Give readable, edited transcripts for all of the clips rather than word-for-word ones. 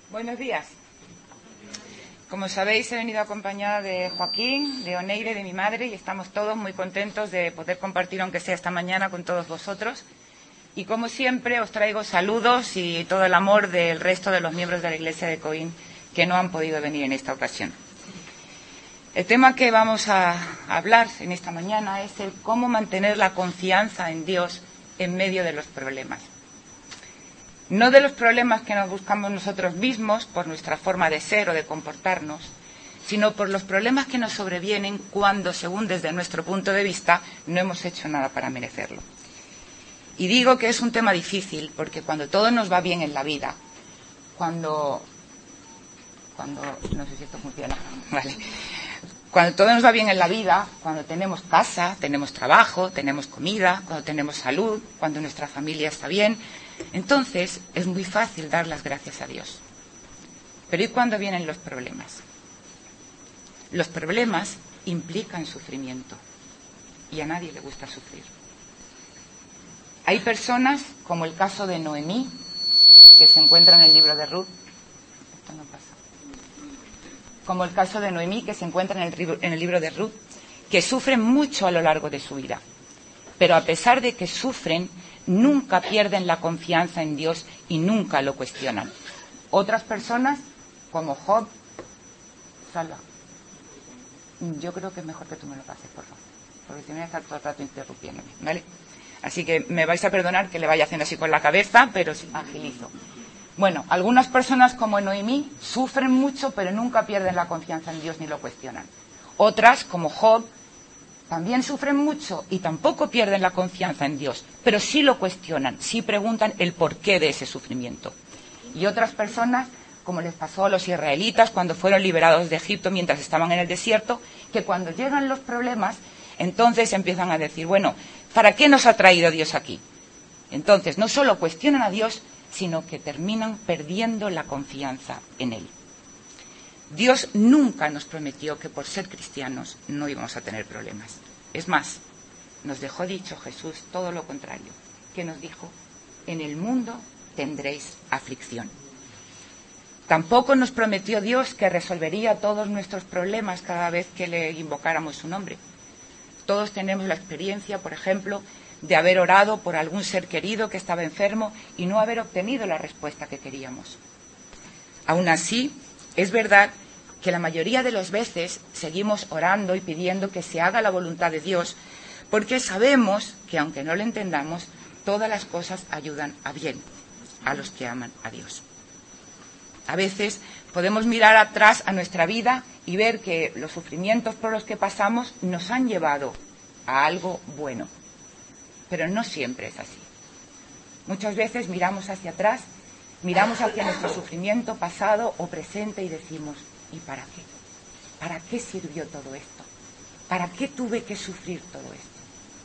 Buenos días. Como sabéis, he venido acompañada de Joaquín, de Oneire, de mi madre, y estamos todos muy contentos de poder compartir, aunque sea esta mañana, con todos vosotros. Y como siempre, os traigo saludos y todo el amor del resto de los miembros de la Iglesia de Coín que no han podido venir en esta ocasión. El tema que vamos a hablar en esta mañana es el cómo mantener la confianza en Dios en medio de los problemas. No de los problemas que nos buscamos nosotros mismos por nuestra forma de ser o de comportarnos, sino por los problemas que nos sobrevienen cuando, según desde nuestro punto de vista, no hemos hecho nada para merecerlo. Y digo que es un tema difícil porque cuando todo nos va bien en la vida, cuando no sé si esto funciona, vale. Cuando todo nos va bien en la vida, cuando tenemos casa, tenemos trabajo, tenemos comida, cuando tenemos salud, cuando nuestra familia está bien, entonces es muy fácil dar las gracias a Dios. Pero ¿y cuando vienen los problemas? Los problemas implican sufrimiento y a nadie le gusta sufrir. Hay personas, como el caso de Noemí, que se encuentra en el libro de Ruth. Esto no pasa. Como el caso de Noemí, que se encuentra en el libro de Ruth, que sufren mucho a lo largo de su vida. Pero a pesar de que sufren, nunca pierden la confianza en Dios y nunca lo cuestionan. Otras personas, como Job, Salva, yo creo que es mejor que tú me lo pases, por favor, porque si no voy a estar todo el rato interrumpiéndome, ¿vale? Así que me vais a perdonar que le vaya haciendo así con la cabeza, pero agilizo. Bueno, algunas personas como Noemí sufren mucho, pero nunca pierden la confianza en Dios ni lo cuestionan. Otras, como Job, también sufren mucho y tampoco pierden la confianza en Dios, pero sí lo cuestionan, sí preguntan el porqué de ese sufrimiento. Y otras personas, como les pasó a los israelitas cuando fueron liberados de Egipto mientras estaban en el desierto, que cuando llegan los problemas, entonces empiezan a decir, bueno, ¿para qué nos ha traído Dios aquí? Entonces, no solo cuestionan a Dios, sino que terminan perdiendo la confianza en Él. Dios nunca nos prometió que por ser cristianos no íbamos a tener problemas. Es más, nos dejó dicho Jesús todo lo contrario, que nos dijo, en el mundo tendréis aflicción. Tampoco nos prometió Dios que resolvería todos nuestros problemas cada vez que le invocáramos su nombre. Todos tenemos la experiencia, por ejemplo, de haber orado por algún ser querido que estaba enfermo y no haber obtenido la respuesta que queríamos. Aún así, es verdad que la mayoría de las veces seguimos orando y pidiendo que se haga la voluntad de Dios, porque sabemos que, aunque no lo entendamos, todas las cosas ayudan a bien a los que aman a Dios. A veces podemos mirar atrás a nuestra vida y ver que los sufrimientos por los que pasamos nos han llevado a algo bueno. Pero no siempre es así. Muchas veces miramos hacia atrás, miramos hacia nuestro sufrimiento pasado o presente y decimos, ¿y para qué? ¿Para qué sirvió todo esto? ¿Para qué tuve que sufrir todo esto?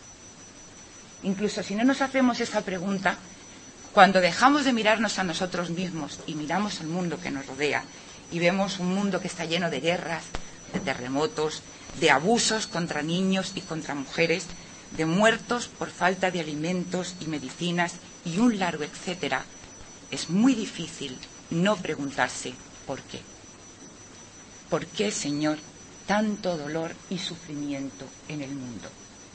Incluso si no nos hacemos esa pregunta, cuando dejamos de mirarnos a nosotros mismos y miramos al mundo que nos rodea y vemos un mundo que está lleno de guerras, de terremotos, de abusos contra niños y contra mujeres, de muertos por falta de alimentos y medicinas y un largo etcétera, es muy difícil no preguntarse ¿por qué? ¿Por qué, Señor, tanto dolor y sufrimiento en el mundo?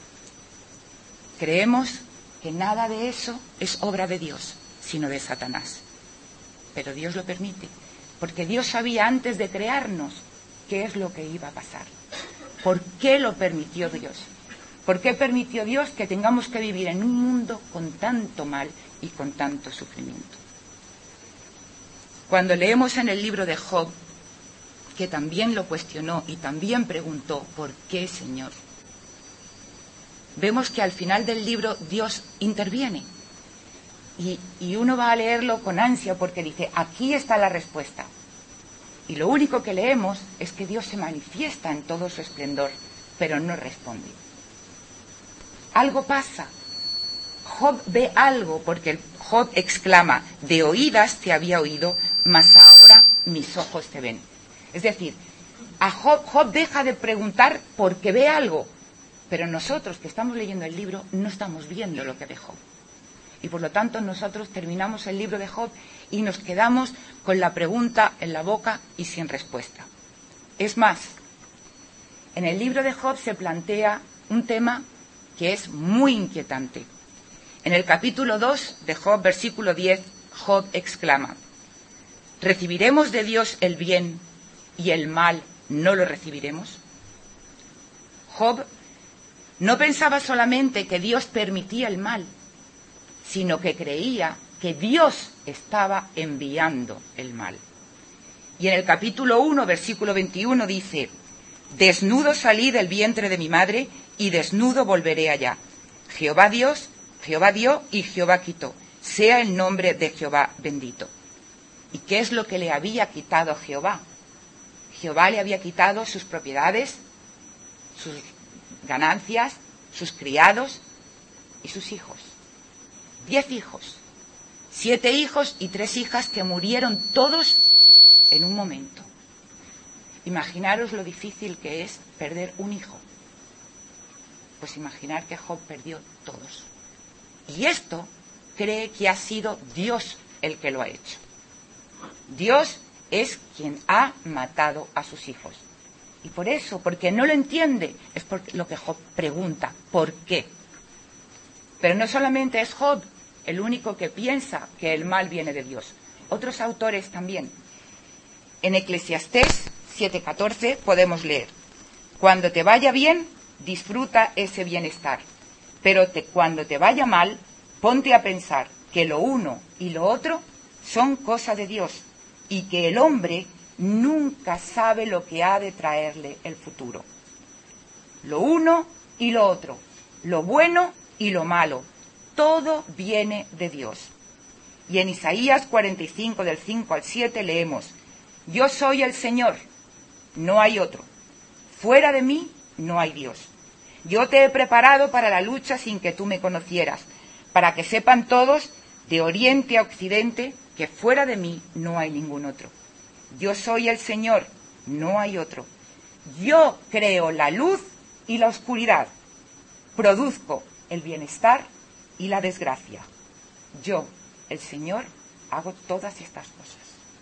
Creemos que nada de eso es obra de Dios, sino de Satanás. Pero Dios lo permite, porque Dios sabía antes de crearnos qué es lo que iba a pasar. ¿Por qué lo permitió Dios? ¿Por qué permitió Dios que tengamos que vivir en un mundo con tanto mal y con tanto sufrimiento? Cuando leemos en el libro de Job, que también lo cuestionó y también preguntó, ¿por qué, Señor? Vemos que al final del libro Dios interviene. Y uno va a leerlo con ansia porque dice, aquí está la respuesta. Y lo único que leemos es que Dios se manifiesta en todo su esplendor, pero no responde. Algo pasa. Job ve algo, porque Job exclama, de oídas te había oído, mas ahora mis ojos te ven. Es decir, a Job deja de preguntar porque ve algo, pero nosotros que estamos leyendo el libro no estamos viendo lo que ve Job. Y por lo tanto nosotros terminamos el libro de Job y nos quedamos con la pregunta en la boca y sin respuesta. Es más, en el libro de Job se plantea un tema que es muy inquietante. En el capítulo 2 de Job, versículo 10, Job exclama: ¿recibiremos de Dios el bien y el mal no lo recibiremos? Job no pensaba solamente que Dios permitía el mal, sino que creía que Dios estaba enviando el mal. Y en el capítulo 1, versículo 21 dice: desnudo salí del vientre de mi madre y desnudo volveré allá. Jehová dio y Jehová quitó. Sea el nombre de Jehová bendito. ¿Y qué es lo que le había quitado Jehová? Jehová le había quitado sus propiedades, sus ganancias, sus criados y sus hijos. 10 hijos, 7 hijos y 3 hijas que murieron todos en un momento. Imaginaros lo difícil que es perder un hijo. Pues imaginar que Job perdió todos. Y esto cree que ha sido Dios el que lo ha hecho. Dios es quien ha matado a sus hijos. Y por eso, porque no lo entiende, es por lo que Job pregunta: ¿por qué? Pero no solamente es Job el único que piensa que el mal viene de Dios. Otros autores también. En Eclesiastés 7:14 podemos leer: cuando te vaya bien, disfruta ese bienestar, pero cuando te vaya mal, ponte a pensar que lo uno y lo otro son cosa de Dios y que el hombre nunca sabe lo que ha de traerle el futuro. Lo uno y lo otro, lo bueno y lo malo, todo viene de Dios. Y en Isaías 45, del 5 al 7 leemos: yo soy el Señor, no hay otro. Fuera de mí no hay Dios. Yo te he preparado para la lucha sin que tú me conocieras, para que sepan todos, de oriente a occidente, que fuera de mí no hay ningún otro. Yo soy el Señor, no hay otro. Yo creo la luz y la oscuridad. Produzco el bienestar y la desgracia. Yo, el Señor, hago todas estas cosas.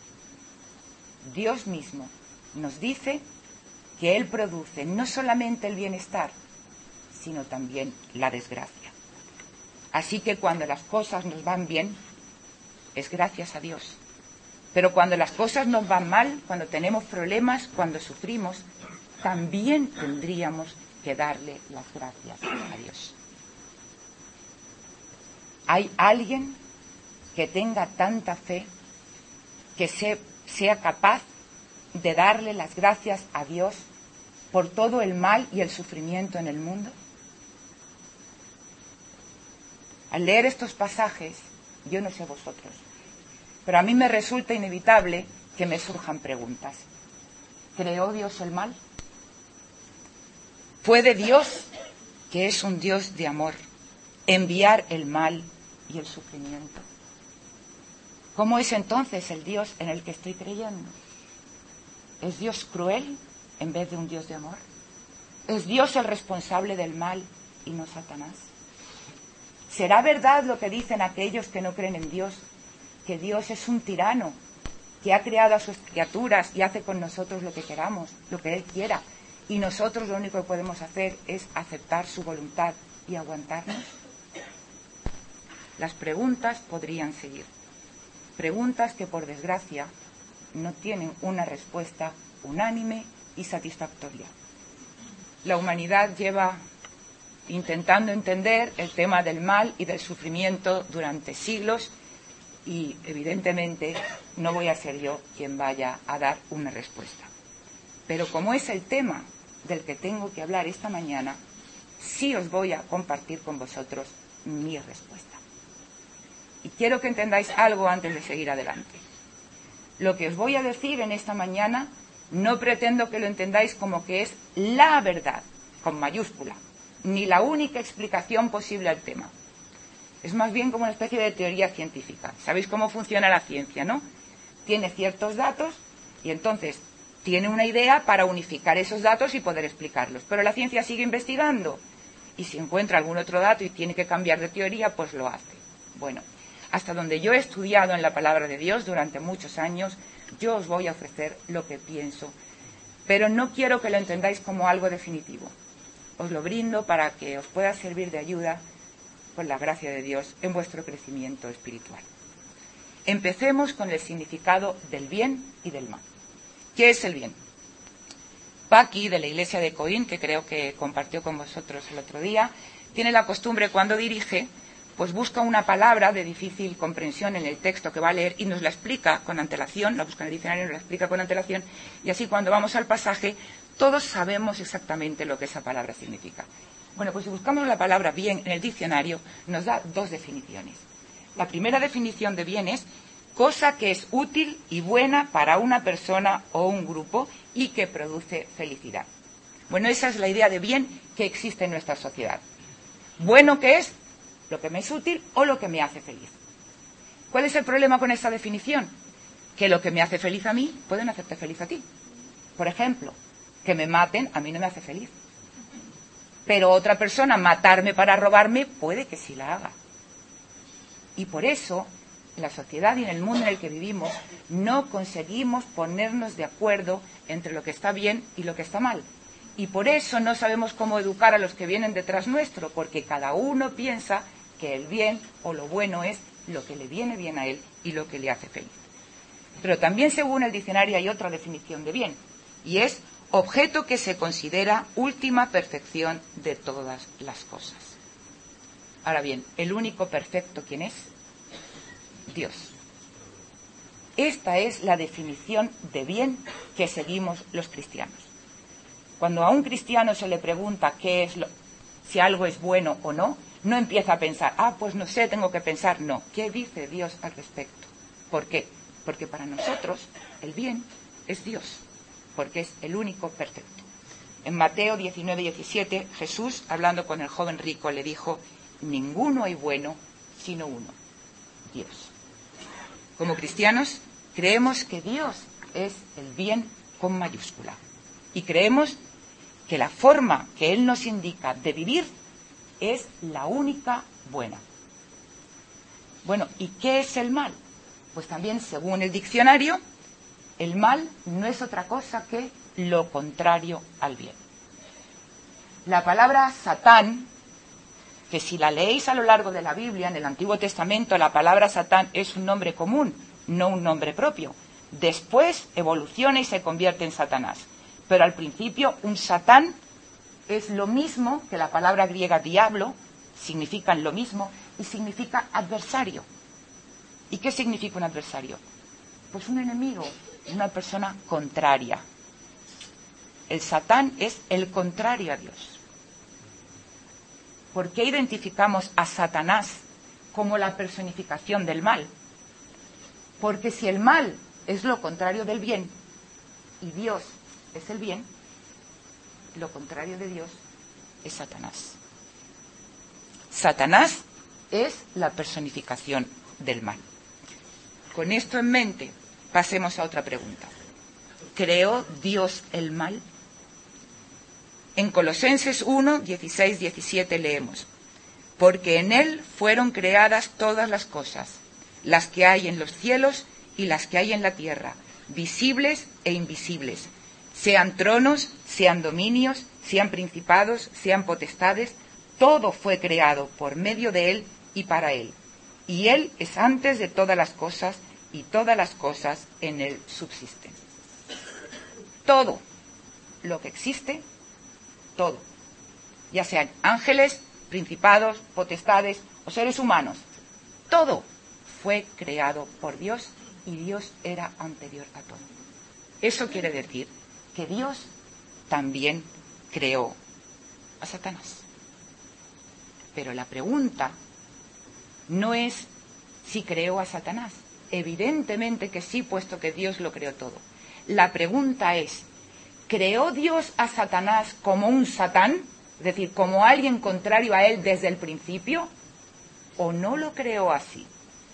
Dios mismo nos dice que Él produce no solamente el bienestar, sino también la desgracia. Así que cuando las cosas nos van bien, es gracias a Dios. Pero cuando las cosas nos van mal, cuando tenemos problemas, cuando sufrimos, también tendríamos que darle las gracias a Dios. ¿Hay alguien que tenga tanta fe que sea capaz de darle las gracias a Dios por todo el mal y el sufrimiento en el mundo? Al leer estos pasajes, yo no sé vosotros, pero a mí me resulta inevitable que me surjan preguntas. ¿Creó Dios el mal? ¿Puede Dios, que es un Dios de amor, enviar el mal y el sufrimiento? ¿Cómo es entonces el Dios en el que estoy creyendo? ¿Es Dios cruel en vez de un Dios de amor? ¿Es Dios el responsable del mal y no Satanás? ¿Será verdad lo que dicen aquellos que no creen en Dios, que Dios es un tirano, que ha creado a sus criaturas y hace con nosotros lo que queramos, lo que Él quiera, y nosotros lo único que podemos hacer es aceptar su voluntad y aguantarnos? Las preguntas podrían seguir. Preguntas que, por desgracia, no tienen una respuesta unánime y satisfactoria. La humanidad lleva intentando entender el tema del mal y del sufrimiento durante siglos y, evidentemente, no voy a ser yo quien vaya a dar una respuesta. Pero como es el tema del que tengo que hablar esta mañana, sí os voy a compartir con vosotros mi respuesta. Y quiero que entendáis algo antes de seguir adelante. Lo que os voy a decir en esta mañana no pretendo que lo entendáis como que es la verdad, con mayúscula, ni la única explicación posible al tema. Es más bien como una especie de teoría científica. ¿Sabéis cómo funciona la ciencia, no? Tiene ciertos datos y entonces tiene una idea para unificar esos datos y poder explicarlos. Pero la ciencia sigue investigando y si encuentra algún otro dato y tiene que cambiar de teoría, pues lo hace. Bueno, hasta donde yo he estudiado en la palabra de Dios durante muchos años, yo os voy a ofrecer lo que pienso. Pero no quiero que lo entendáis como algo definitivo. Os lo brindo para que os pueda servir de ayuda, con la gracia de Dios, en vuestro crecimiento espiritual. Empecemos con el significado del bien y del mal. ¿Qué es el bien? Paqui, de la iglesia de Coín, que creo que compartió con vosotros el otro día, tiene la costumbre, cuando dirige, pues busca una palabra de difícil comprensión en el texto que va a leer y nos la explica con antelación, la busca en el diccionario y nos la explica con antelación, y así cuando vamos al pasaje todos sabemos exactamente lo que esa palabra significa. Bueno, pues si buscamos la palabra bien en el diccionario, nos da dos definiciones. La primera definición de bien es cosa que es útil y buena para una persona o un grupo y que produce felicidad. Bueno, esa es la idea de bien que existe en nuestra sociedad. Bueno, que es lo que me es útil o lo que me hace feliz. ¿Cuál es el problema con esa definición? Que lo que me hace feliz a mí puede no hacerte feliz a ti. Por ejemplo, que me maten a mí no me hace feliz. Pero otra persona matarme para robarme puede que sí la haga. Y por eso, en la sociedad y en el mundo en el que vivimos, no conseguimos ponernos de acuerdo entre lo que está bien y lo que está mal. Y por eso no sabemos cómo educar a los que vienen detrás nuestro, porque cada uno piensa que el bien o lo bueno es lo que le viene bien a él y lo que le hace feliz. Pero también, según el diccionario, hay otra definición de bien, y es objeto que se considera última perfección de todas las cosas. Ahora bien, ¿el único perfecto quién es? Dios. Esta es la definición de bien que seguimos los cristianos. Cuando a un cristiano se le pregunta si algo es bueno o no, no empieza a pensar, pues no sé, tengo que pensar. No, ¿qué dice Dios al respecto? ¿Por qué? Porque para nosotros el bien es Dios, porque es el único perfecto. En Mateo 19:17, Jesús, hablando con el joven rico, le dijo, ninguno hay bueno sino uno, Dios. Como cristianos, creemos que Dios es el bien con mayúscula. Y creemos que la forma que Él nos indica de vivir es la única buena. Bueno, ¿y qué es el mal? Pues también, según el diccionario, el mal no es otra cosa que lo contrario al bien. La palabra Satán, que si la leéis a lo largo de la Biblia, en el Antiguo Testamento, la palabra Satán es un nombre común, no un nombre propio. Después evoluciona y se convierte en Satanás. Pero al principio un Satán es lo mismo que la palabra griega diablo, significan lo mismo, y significa adversario. ¿Y qué significa un adversario? Pues un enemigo, una persona contraria. El Satán es el contrario a Dios. ¿Por qué identificamos a Satanás como la personificación del mal? Porque si el mal es lo contrario del bien y Dios es el bien, lo contrario de Dios es Satanás. Satanás es la personificación del mal. Con esto en mente, pasemos a otra pregunta. ¿Creó Dios el mal? En Colosenses 1, 16, 17 leemos, porque en Él fueron creadas todas las cosas, las que hay en los cielos y las que hay en la tierra, visibles e invisibles, sean tronos, sean dominios, sean principados, sean potestades, todo fue creado por medio de Él y para Él. Y Él es antes de todas las cosas, y todas las cosas en Él subsisten. Todo lo que existe, todo, ya sean ángeles, principados, potestades o seres humanos, todo fue creado por Dios y Dios era anterior a todo. Eso quiere decir que Dios también creó a Satanás. Pero la pregunta no es si creó a Satanás. Evidentemente que sí, puesto que Dios lo creó todo. La pregunta es, ¿creó Dios a Satanás como un Satán? Es decir, como alguien contrario a él desde el principio, ¿o no lo creó así?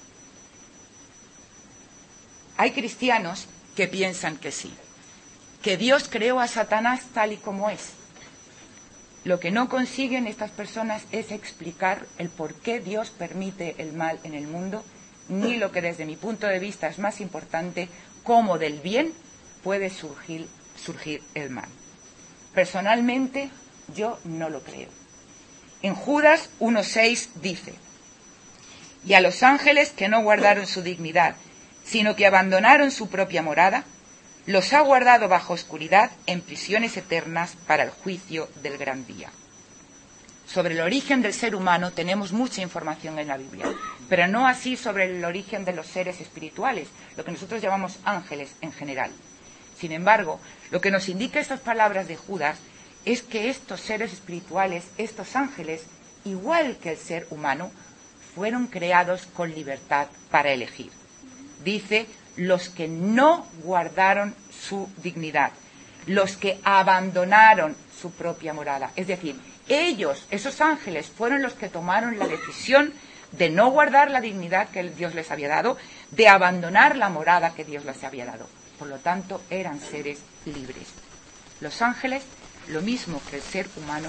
Hay cristianos que piensan que sí, que Dios creó a Satanás tal y como es. Lo que no consiguen estas personas es explicar el por qué Dios permite el mal en el mundo ni lo que desde mi punto de vista es más importante, cómo del bien puede surgir el mal. Personalmente, yo no lo creo. En Judas 1:6 dice: y a los ángeles que no guardaron su dignidad, sino que abandonaron su propia morada, los ha guardado bajo oscuridad en prisiones eternas para el juicio del gran día. Sobre el origen del ser humano tenemos mucha información en la Biblia, pero no así sobre el origen de los seres espirituales, lo que nosotros llamamos ángeles en general. Sin embargo, lo que nos indica estas palabras de Judas es que estos seres espirituales, estos ángeles, igual que el ser humano, fueron creados con libertad para elegir. Dice, los que no guardaron su dignidad, los que abandonaron su propia morada. Es decir, ellos, esos ángeles, fueron los que tomaron la decisión de no guardar la dignidad que Dios les había dado, de abandonar la morada que Dios les había dado. Por lo tanto, eran seres libres. Los ángeles, lo mismo que el ser humano,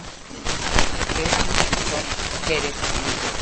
son seres libres.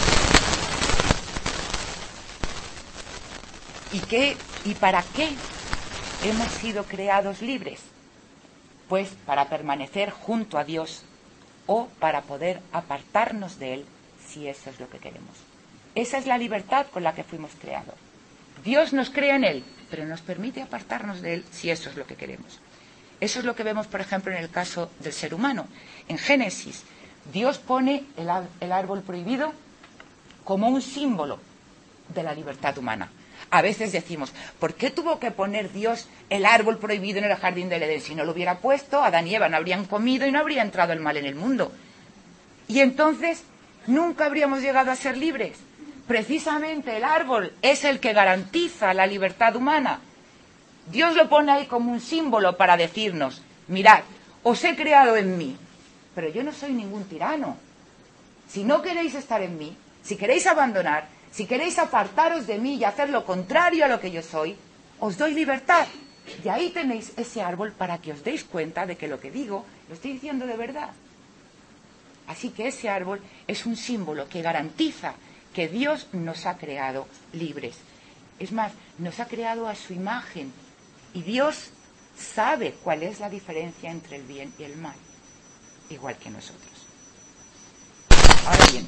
¿Y para qué hemos sido creados libres? Pues para permanecer junto a Dios o para poder apartarnos de Él, si eso es lo que queremos. Esa es la libertad con la que fuimos creados. Dios nos crea en Él, pero nos permite apartarnos de Él si eso es lo que queremos. Eso es lo que vemos, por ejemplo, en el caso del ser humano. En Génesis, Dios pone el árbol prohibido como un símbolo de la libertad humana. A veces decimos, ¿por qué tuvo que poner Dios el árbol prohibido en el jardín del Edén? Si no lo hubiera puesto, Adán y Eva no habrían comido y no habría entrado el mal en el mundo. Y entonces nunca habríamos llegado a ser libres. Precisamente el árbol es el que garantiza la libertad humana. Dios lo pone ahí como un símbolo para decirnos, mirad, os he creado en mí, pero yo no soy ningún tirano. Si no queréis estar en mí, si queréis abandonar, si queréis apartaros de mí y hacer lo contrario a lo que yo soy, os doy libertad. Y ahí tenéis ese árbol para que os deis cuenta de que lo que digo lo estoy diciendo de verdad. Así que ese árbol es un símbolo que garantiza que Dios nos ha creado libres. Es más, nos ha creado a su imagen. Y Dios sabe cuál es la diferencia entre el bien y el mal, igual que nosotros. Ahora bien,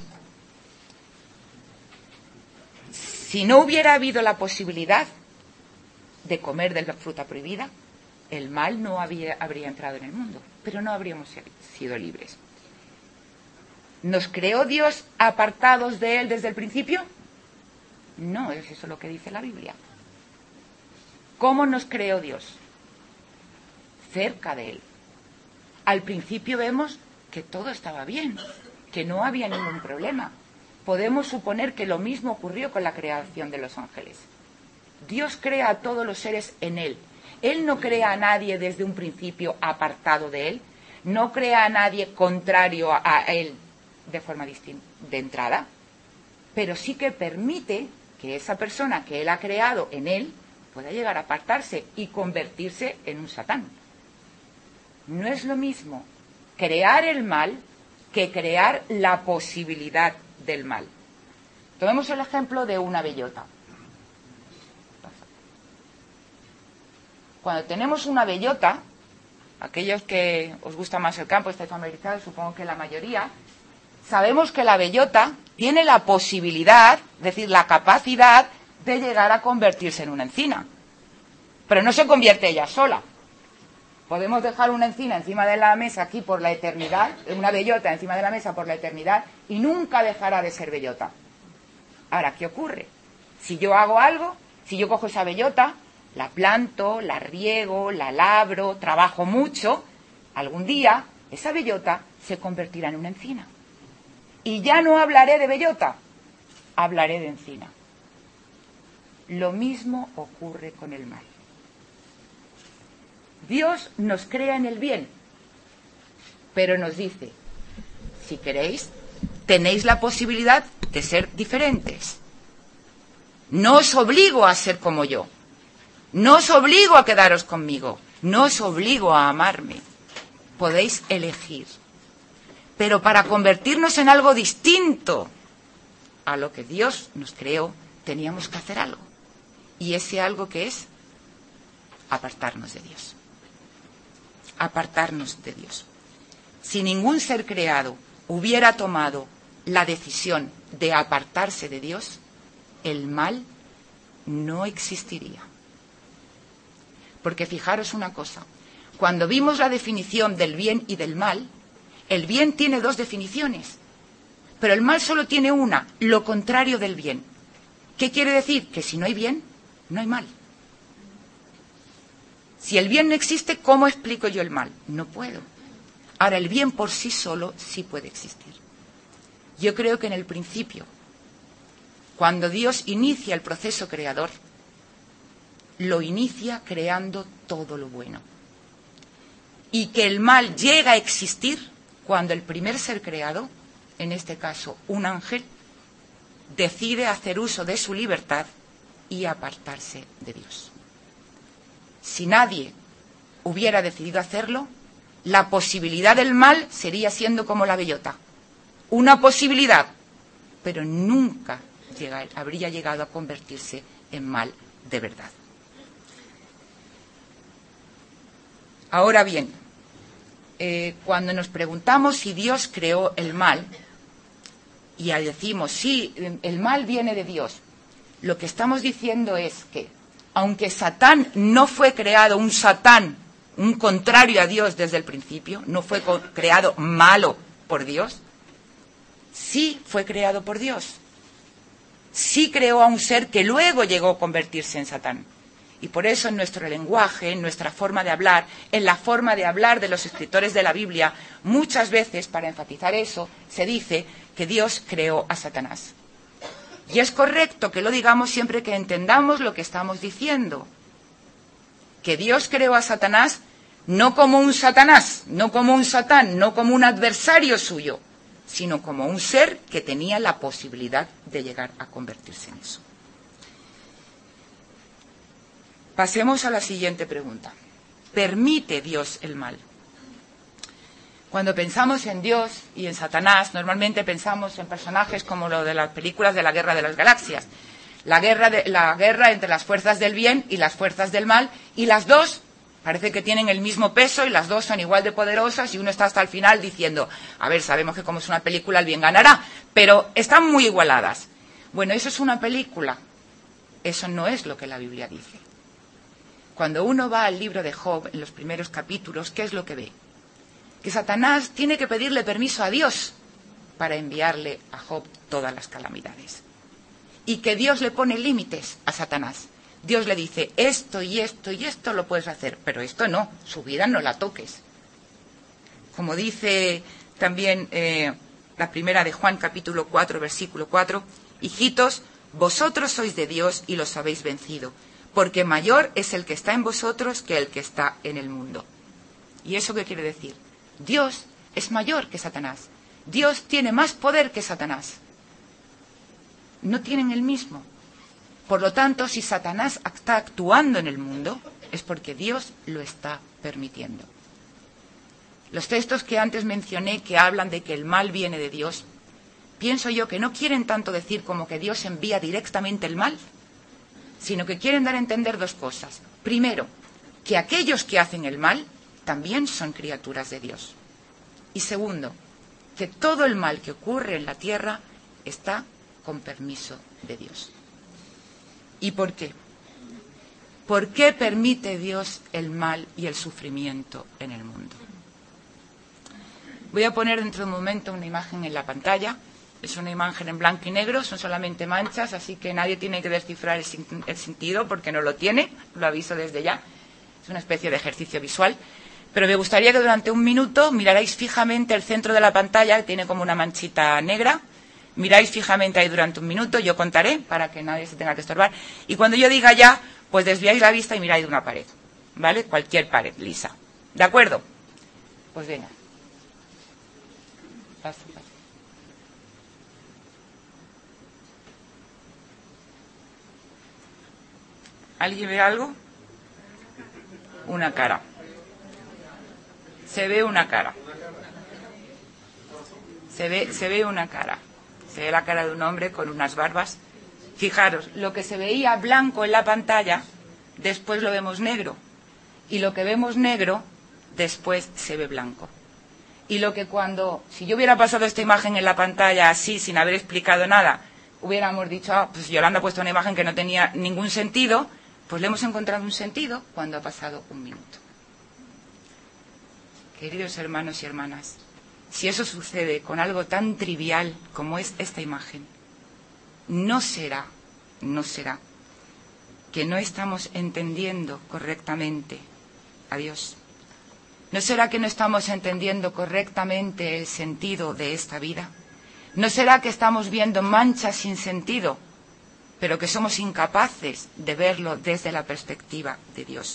si no hubiera habido la posibilidad de comer de la fruta prohibida, el mal no habría entrado en el mundo, pero no habríamos sido libres. ¿Nos creó Dios apartados de Él desde el principio? No, es eso lo que dice la Biblia. ¿Cómo nos creó Dios? Cerca de Él. Al principio vemos que todo estaba bien, que no había ningún problema. Podemos suponer que lo mismo ocurrió con la creación de los ángeles. Dios crea a todos los seres en Él. Él no crea a nadie desde un principio apartado de Él, no crea a nadie contrario a Él de forma distinta de entrada, pero sí que permite que esa persona que Él ha creado en Él pueda llegar a apartarse y convertirse en un Satán. No es lo mismo crear el mal que crear la posibilidad del mal. Tomemos el ejemplo de una bellota. Cuando tenemos una bellota, aquellos que os gusta más el campo, estáis familiarizados, supongo que la mayoría, sabemos que la bellota tiene la posibilidad, es decir, la capacidad de llegar a convertirse en una encina. Pero no se convierte ella sola. Podemos dejar una encina encima de la mesa aquí por la eternidad, una bellota encima de la mesa por la eternidad, y nunca dejará de ser bellota. Ahora, ¿qué ocurre? Si yo hago algo, si yo cojo esa bellota, la planto, la riego, la labro, trabajo mucho, algún día esa bellota se convertirá en una encina. Y ya no hablaré de bellota, hablaré de encina. Lo mismo ocurre con el mal. Dios nos crea en el bien, pero nos dice, si queréis, tenéis la posibilidad de ser diferentes. No os obligo a ser como yo. No os obligo a quedaros conmigo. No os obligo a amarme. Podéis elegir. Pero para convertirnos en algo distinto a lo que Dios nos creó, teníamos que hacer algo. Y ese algo que es apartarnos de Dios. Apartarnos de Dios. Si ningún ser creado hubiera tomado la decisión de apartarse de Dios, el mal no existiría. Porque fijaros una cosa, cuando vimos la definición del bien y del mal, el bien tiene dos definiciones, pero el mal solo tiene una, lo contrario del bien. ¿Qué quiere decir? Que si no hay bien, no hay mal. Si el bien no existe, ¿cómo explico yo el mal? No puedo. Ahora, el bien por sí solo sí puede existir. Yo creo que en el principio, cuando Dios inicia el proceso creador, lo inicia creando todo lo bueno. Y que el mal llega a existir cuando el primer ser creado, en este caso un ángel, decide hacer uso de su libertad y apartarse de Dios. Si nadie hubiera decidido hacerlo, la posibilidad del mal sería siendo como la bellota. Una posibilidad, pero nunca habría llegado a convertirse en mal de verdad. Ahora bien, cuando nos preguntamos si Dios creó el mal, y decimos, sí, el mal viene de Dios, lo que estamos diciendo es que, aunque Satán no fue creado un Satán, un contrario a Dios desde el principio, no fue creado malo por Dios, sí fue creado por Dios. Sí creó a un ser que luego llegó a convertirse en Satán. Y por eso en nuestro lenguaje, en nuestra forma de hablar, en la forma de hablar de los escritores de la Biblia, muchas veces, para enfatizar eso, se dice que Dios creó a Satanás. Y es correcto que lo digamos siempre que entendamos lo que estamos diciendo. Que Dios creó a Satanás no como un Satanás, no como un Satán, no como un adversario suyo, sino como un ser que tenía la posibilidad de llegar a convertirse en eso. Pasemos a la siguiente pregunta. ¿Permite Dios el mal? Cuando pensamos en Dios y en Satanás, normalmente pensamos en personajes como lo de las películas de la Guerra de las Galaxias. La guerra entre las fuerzas del bien y las fuerzas del mal, y las dos parece que tienen el mismo peso y las dos son igual de poderosas, y uno está hasta el final diciendo, a ver, sabemos que como es una película el bien ganará, pero están muy igualadas. Bueno, eso es una película. Eso no es lo que la Biblia dice. Cuando uno va al libro de Job, en los primeros capítulos, ¿qué es lo que ve? Que Satanás tiene que pedirle permiso a Dios para enviarle a Job todas las calamidades. Y que Dios le pone límites a Satanás. Dios le dice, esto y esto y esto lo puedes hacer, pero esto no, su vida no la toques. Como dice también la primera de Juan, capítulo 4, versículo 4, hijitos, vosotros sois de Dios y los habéis vencido, porque mayor es el que está en vosotros que el que está en el mundo. ¿Y eso qué quiere decir? Dios es mayor que Satanás. Dios tiene más poder que Satanás. No tienen el mismo. Por lo tanto, si Satanás está actuando en el mundo, es porque Dios lo está permitiendo. Los textos que antes mencioné que hablan de que el mal viene de Dios, pienso yo que no quieren tanto decir como que Dios envía directamente el mal, sino que quieren dar a entender dos cosas. Primero, que aquellos que hacen el mal también son criaturas de Dios. Y segundo, que todo el mal que ocurre en la tierra está con permiso de Dios. ¿Y por qué? ¿Por qué permite Dios el mal y el sufrimiento en el mundo? Voy a poner dentro de un momento una imagen en la pantalla. Es una imagen en blanco y negro, son solamente manchas, así que nadie tiene que descifrar el sentido porque no lo tiene, lo aviso desde ya. Es una especie de ejercicio visual. Pero me gustaría que durante un minuto mirarais fijamente el centro de la pantalla, que tiene como una manchita negra. Miráis fijamente ahí durante un minuto, yo contaré para que nadie se tenga que estorbar. Y cuando yo diga ya, pues desviáis la vista y miráis una pared, ¿vale? Cualquier pared lisa. ¿De acuerdo? Pues venga. Paso. ¿Alguien ve algo? Una cara. Se ve una cara. Se ve una cara. Se ve la cara de un hombre con unas barbas Fijaros, lo que se veía blanco en la pantalla, después lo vemos negro. Y lo que vemos negro, después se ve blanco. Y lo que si yo hubiera pasado esta imagen en la pantalla así, sin haber explicado nada, hubiéramos dicho, pues Yolanda ha puesto una imagen que no tenía ningún sentido, pues le hemos encontrado un sentido cuando ha pasado un minuto. Queridos hermanos y hermanas, si eso sucede con algo tan trivial como es esta imagen, no será que no estamos entendiendo correctamente a Dios. ¿No será que no estamos entendiendo correctamente el sentido de esta vida? ¿No será que estamos viendo manchas sin sentido, pero que somos incapaces de verlo desde la perspectiva de Dios?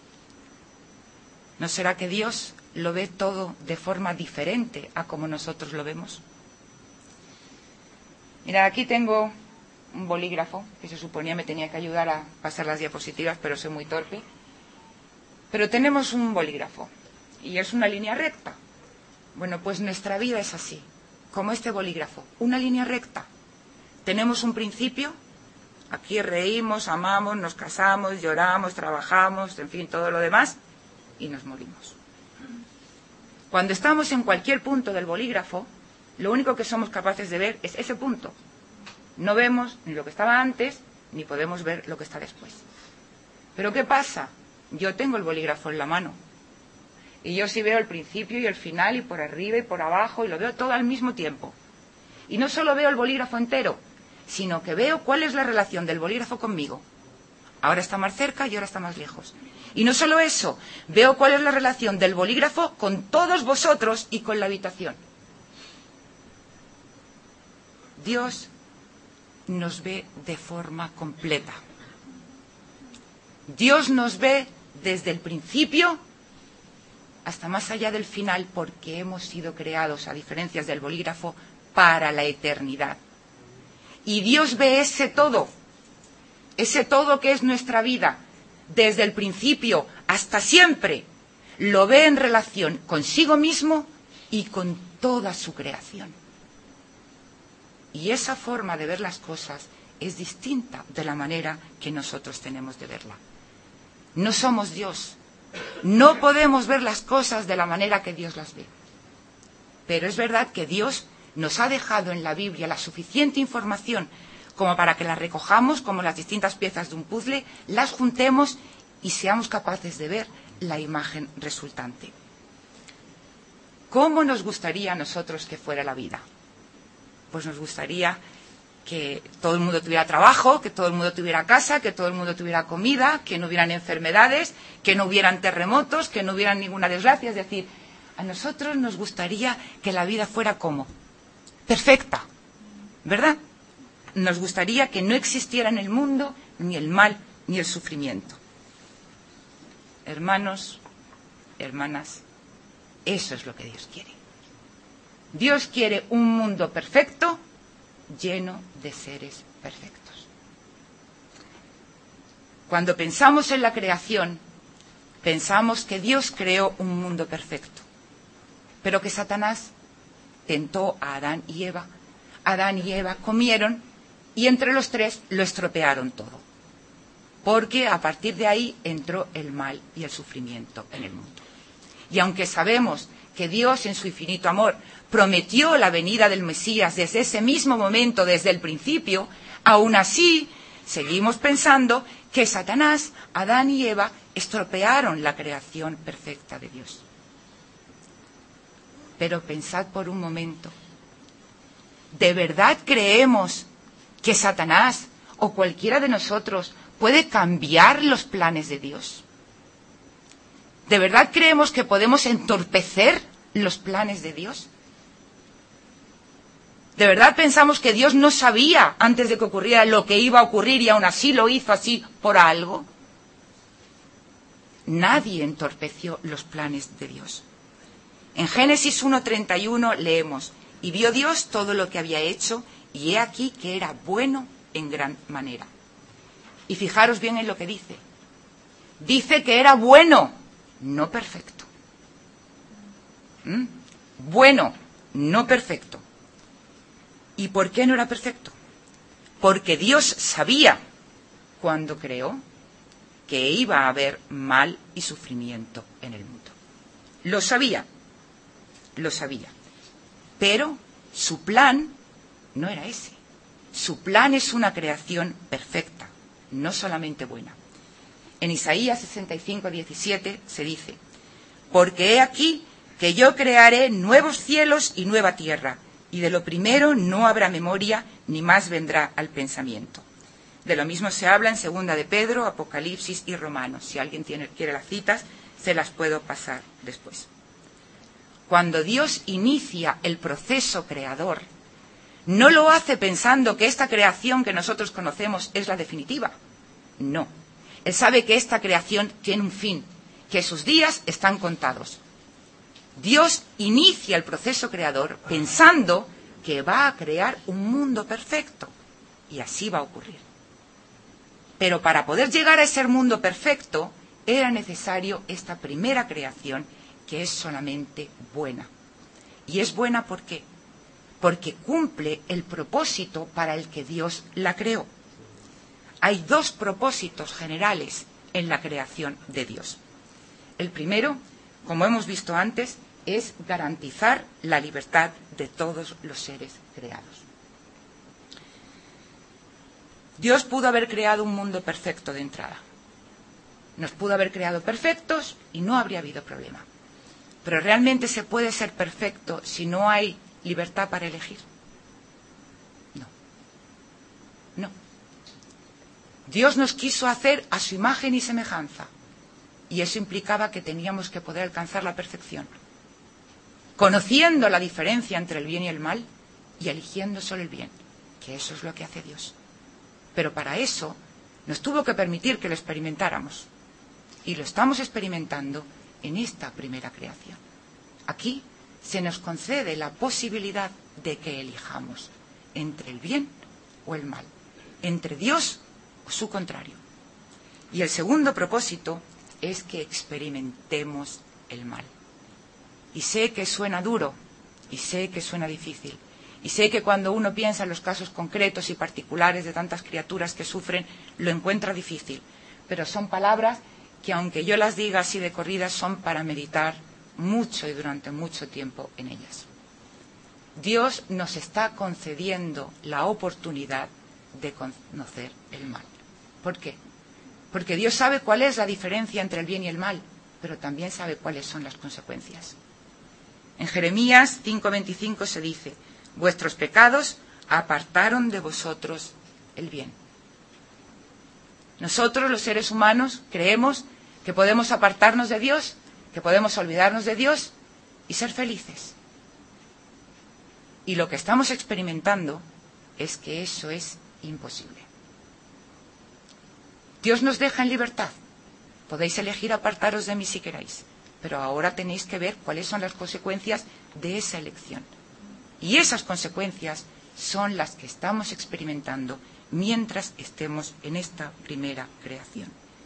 ¿No será que Dios lo ve todo de forma diferente a como nosotros lo vemos? Mira, aquí tengo un bolígrafo que se suponía me tenía que ayudar a pasar las diapositivas, pero soy muy torpe. Pero tenemos un bolígrafo y es una línea recta. Bueno, pues nuestra vida es así, como este bolígrafo, una línea recta. Tenemos un principio, aquí reímos, amamos, nos casamos, lloramos, trabajamos, en fin, todo lo demás, y nos morimos. Cuando estamos en cualquier punto del bolígrafo, lo único que somos capaces de ver es ese punto. No vemos ni lo que estaba antes, ni podemos ver lo que está después. ¿Pero qué pasa? Yo tengo el bolígrafo en la mano. Y yo sí veo el principio y el final, y por arriba y por abajo, y lo veo todo al mismo tiempo. Y no solo veo el bolígrafo entero, sino que veo cuál es la relación del bolígrafo conmigo. Ahora está más cerca y ahora está más lejos. Y no solo eso, veo cuál es la relación del bolígrafo con todos vosotros y con la habitación. Dios nos ve de forma completa. Dios nos ve desde el principio hasta más allá del final, porque hemos sido creados, a diferencia del bolígrafo, para la eternidad. Y Dios ve ese todo que es nuestra vida, desde el principio hasta siempre, lo ve en relación consigo mismo y con toda su creación. Y esa forma de ver las cosas es distinta de la manera que nosotros tenemos de verla. No somos Dios. No podemos ver las cosas de la manera que Dios las ve. Pero es verdad que Dios nos ha dejado en la Biblia la suficiente información como para que las recojamos como las distintas piezas de un puzzle, las juntemos y seamos capaces de ver la imagen resultante. ¿Cómo nos gustaría a nosotros que fuera la vida? Pues nos gustaría que todo el mundo tuviera trabajo, que todo el mundo tuviera casa, que todo el mundo tuviera comida, que no hubieran enfermedades, que no hubieran terremotos, que no hubieran ninguna desgracia. Es decir, a nosotros nos gustaría que la vida fuera como perfecta, ¿verdad? Nos gustaría que no existiera en el mundo ni el mal ni el sufrimiento. Hermanos, hermanas, eso es lo que Dios quiere. Dios quiere un mundo perfecto, lleno de seres perfectos. Cuando pensamos en la creación, pensamos que Dios creó un mundo perfecto, pero que Satanás tentó a Adán y Eva. Adán y Eva comieron y entre los tres lo estropearon todo, porque a partir de ahí entró el mal y el sufrimiento en el mundo. Y aunque sabemos que Dios en su infinito amor prometió la venida del Mesías desde ese mismo momento, desde el principio, aún así seguimos pensando que Satanás, Adán y Eva estropearon la creación perfecta de Dios. Pero pensad por un momento, ¿de verdad creemos que Satanás o cualquiera de nosotros puede cambiar los planes de Dios? ¿De verdad creemos que podemos entorpecer los planes de Dios? ¿De verdad pensamos que Dios no sabía antes de que ocurriera lo que iba a ocurrir y aún así lo hizo así por algo? Nadie entorpeció los planes de Dios. En Génesis 1:31 leemos: y vio Dios todo lo que había hecho, y he aquí que era bueno en gran manera. Y fijaros bien en lo que dice. Dice que era bueno, no perfecto. Bueno, no perfecto. ¿Y por qué no era perfecto? porque Dios sabía, cuando creó, que iba a haber mal y sufrimiento en el mundo. Lo sabía. Pero su plan no era ese. Su plan es una creación perfecta, no solamente buena. En Isaías 65:17 se dice: porque he aquí que yo crearé nuevos cielos y nueva tierra, y de lo primero no habrá memoria, ni más vendrá al pensamiento. De lo mismo se habla en 2 de Pedro, Apocalipsis y Romanos. Si alguien quiere las citas, se las puedo pasar después. Cuando Dios inicia el proceso creador, no lo hace pensando que esta creación que nosotros conocemos es la definitiva. No. Él sabe que esta creación tiene un fin, que sus días están contados. Dios inicia el proceso creador pensando que va a crear un mundo perfecto. Y así va a ocurrir. Pero para poder llegar a ese mundo perfecto, era necesario esta primera creación, que es solamente buena. Y es buena ¿por qué? Porque cumple el propósito para el que Dios la creó. Hay dos propósitos generales en la creación de Dios. El primero, como hemos visto antes, es garantizar la libertad de todos los seres creados. Dios pudo haber creado un mundo perfecto de entrada. Nos pudo haber creado perfectos y no habría habido problema. Pero ¿realmente se puede ser perfecto si no hay libertad para elegir? No. Dios nos quiso hacer a su imagen y semejanza. Y eso implicaba que teníamos que poder alcanzar la perfección, conociendo la diferencia entre el bien y el mal y eligiendo solo el bien, que eso es lo que hace Dios. Pero para eso nos tuvo que permitir que lo experimentáramos. Y lo estamos experimentando en esta primera creación. Aquí se nos concede la posibilidad de que elijamos entre el bien o el mal, entre Dios o su contrario. Y el segundo propósito es que experimentemos el mal. Y sé que suena duro, y sé que suena difícil, y sé que cuando uno piensa en los casos concretos y particulares de tantas criaturas que sufren, lo encuentra difícil. Pero son palabras que, aunque yo las diga así de corridas, son para meditar mucho y durante mucho tiempo en ellas. Dios nos está concediendo la oportunidad de conocer el mal. ¿Por qué? Porque Dios sabe cuál es la diferencia entre el bien y el mal, pero también sabe cuáles son las consecuencias. En Jeremías 5:25 se dice: vuestros pecados apartaron de vosotros el bien. Nosotros, los seres humanos, creemos que podemos apartarnos de Dios, que podemos olvidarnos de Dios y ser felices. Y lo que estamos experimentando es que eso es imposible. Dios nos deja en libertad. Podéis elegir apartaros de mí si queráis, pero ahora tenéis que ver cuáles son las consecuencias de esa elección. Y esas consecuencias son las que estamos experimentando mientras estemos en esta primera creación.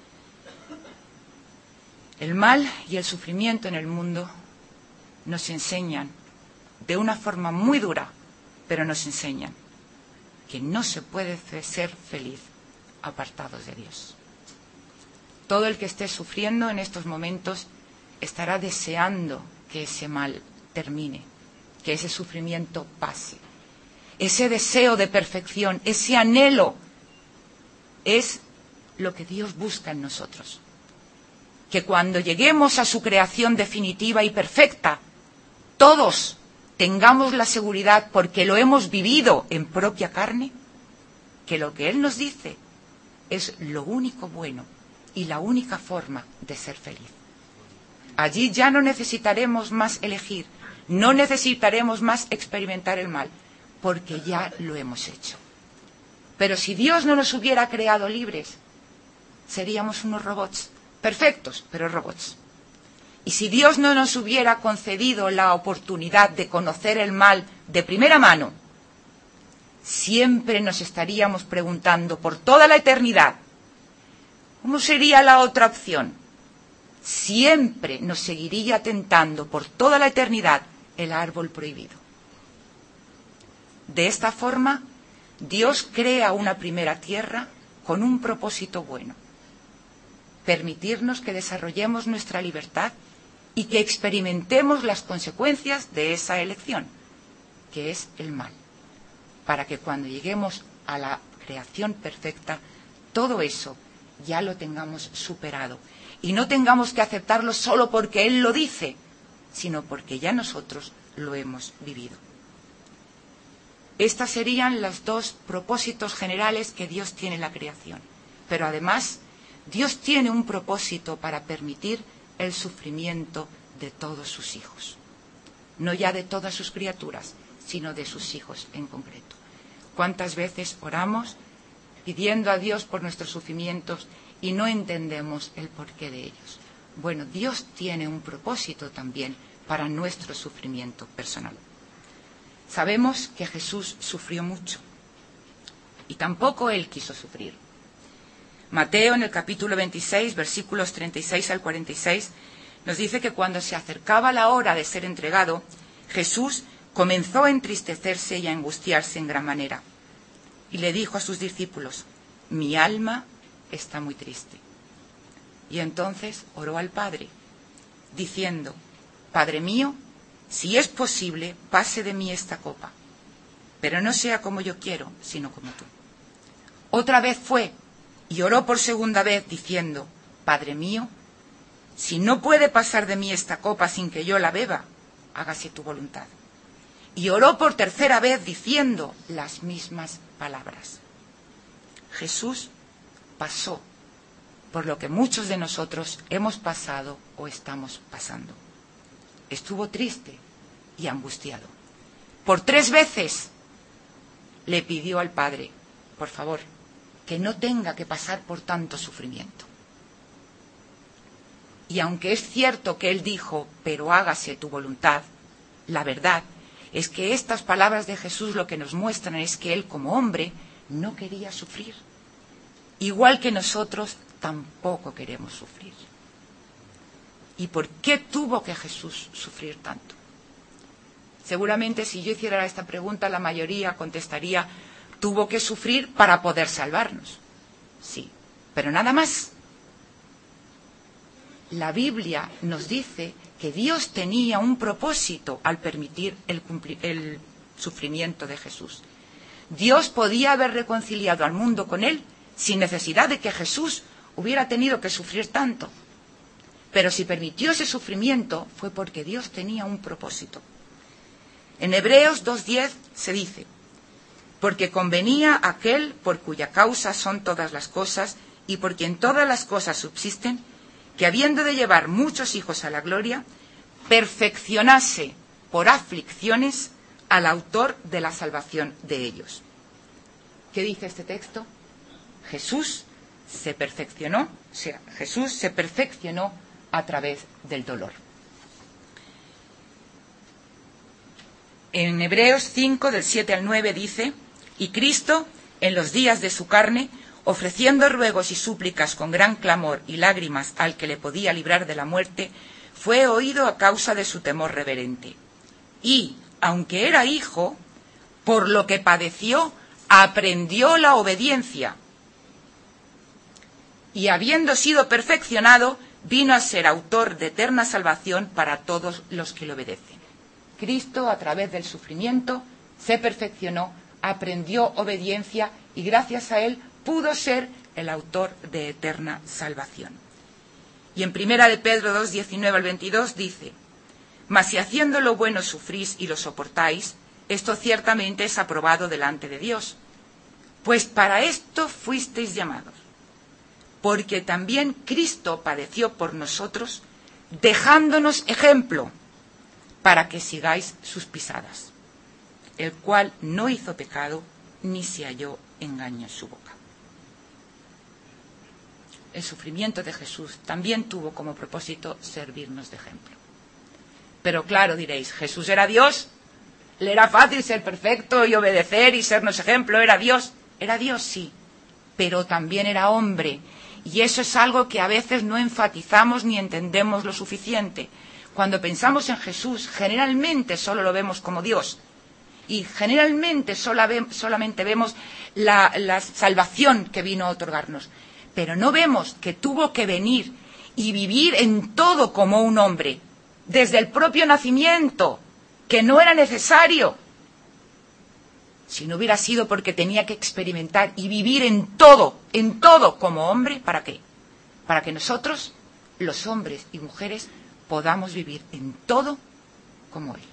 El mal y el sufrimiento en el mundo nos enseñan, de una forma muy dura, pero nos enseñan que no se puede ser feliz apartados de Dios. Todo el que esté sufriendo en estos momentos estará deseando que ese mal termine, que ese sufrimiento pase. Ese deseo de perfección, ese anhelo, es lo que Dios busca en nosotros. Que cuando lleguemos a su creación definitiva y perfecta, todos tengamos la seguridad, porque lo hemos vivido en propia carne, que lo que Él nos dice es lo único bueno y la única forma de ser feliz. Allí ya no necesitaremos más elegir, no necesitaremos más experimentar el mal, porque ya lo hemos hecho. Pero si Dios no nos hubiera creado libres, seríamos unos robots, perfectos, pero robots. Y si Dios no nos hubiera concedido la oportunidad de conocer el mal de primera mano, siempre nos estaríamos preguntando por toda la eternidad, ¿cómo sería la otra opción? Siempre nos seguiría tentando por toda la eternidad el árbol prohibido. De esta forma, Dios crea una primera tierra con un propósito bueno: permitirnos que desarrollemos nuestra libertad y que experimentemos las consecuencias de esa elección, que es el mal, para que cuando lleguemos a la creación perfecta, todo eso ya lo tengamos superado y no tengamos que aceptarlo solo porque Él lo dice, sino porque ya nosotros lo hemos vivido. Estos serían los dos propósitos generales que Dios tiene en la creación. Pero además, Dios tiene un propósito para permitir el sufrimiento de todos sus hijos. No ya de todas sus criaturas, sino de sus hijos en concreto. ¿Cuántas veces oramos pidiendo a Dios por nuestros sufrimientos y no entendemos el porqué de ellos? Bueno, Dios tiene un propósito también para nuestro sufrimiento personal. Sabemos que Jesús sufrió mucho y tampoco Él quiso sufrir. Mateo, en el capítulo 26, versículos 36 al 46, nos dice que cuando se acercaba la hora de ser entregado, Jesús comenzó a entristecerse y a angustiarse en gran manera. Y le dijo a sus discípulos: mi alma está muy triste. Y entonces oró al Padre, diciendo: Padre mío, si es posible, pase de mí esta copa, pero no sea como yo quiero, sino como tú. Otra vez fue y oró por segunda vez, diciendo: Padre mío, si no puede pasar de mí esta copa sin que yo la beba, hágase tu voluntad. Y oró por tercera vez, diciendo las mismas palabras. Jesús pasó por lo que muchos de nosotros hemos pasado o estamos pasando. Estuvo triste y angustiado. Por 3 veces le pidió al Padre, por favor, que no tenga que pasar por tanto sufrimiento. Y aunque es cierto que Él dijo: pero hágase tu voluntad, la verdad es que estas palabras de Jesús lo que nos muestran es que Él, como hombre, no quería sufrir. Igual que nosotros tampoco queremos sufrir. ¿Y por qué tuvo que Jesús sufrir tanto? Seguramente si yo hiciera esta pregunta, la mayoría contestaría: tuvo que sufrir para poder salvarnos. Sí, pero nada más. La Biblia nos dice que Dios tenía un propósito al permitir el sufrimiento de Jesús. Dios podía haber reconciliado al mundo con Él sin necesidad de que Jesús hubiera tenido que sufrir tanto. Pero si permitió ese sufrimiento fue porque Dios tenía un propósito. En Hebreos 2:10 se dice: porque convenía aquel por cuya causa son todas las cosas y por quien todas las cosas subsisten, que habiendo de llevar muchos hijos a la gloria, perfeccionase por aflicciones al autor de la salvación de ellos. ¿Qué dice este texto? Jesús se perfeccionó a través del dolor. En Hebreos 5, del 7 al 9 dice: y Cristo, en los días de su carne, ofreciendo ruegos y súplicas con gran clamor y lágrimas al que le podía librar de la muerte, fue oído a causa de su temor reverente. Y, aunque era hijo, por lo que padeció, aprendió la obediencia. Y habiendo sido perfeccionado, vino a ser autor de eterna salvación para todos los que le obedecen. Cristo, a través del sufrimiento, se perfeccionó, aprendió obediencia y gracias a él pudo ser el autor de eterna salvación. Y en 1 de Pedro 2, 19 al 22 dice: mas si haciendo lo bueno sufrís y lo soportáis, esto ciertamente es aprobado delante de Dios. Pues para esto fuisteis llamados, porque también Cristo padeció por nosotros, dejándonos ejemplo, para que sigáis sus pisadas, el cual no hizo pecado, ni se halló engaño en su boca. El sufrimiento de Jesús también tuvo como propósito servirnos de ejemplo. Pero claro, diréis, ¿Jesús era Dios? ¿Le era fácil ser perfecto y obedecer y sernos ejemplo? ¿Era Dios? Era Dios, sí, pero también era hombre. Y eso es algo que a veces no enfatizamos ni entendemos lo suficiente. Cuando pensamos en Jesús, generalmente solo lo vemos como Dios. Y generalmente solamente vemos la salvación que vino a otorgarnos. Pero no vemos que tuvo que venir y vivir en todo como un hombre, desde el propio nacimiento, que no era necesario. Si no hubiera sido porque tenía que experimentar y vivir en todo como hombre, ¿para qué? Para que nosotros, los hombres y mujeres, podamos vivir en todo como Él.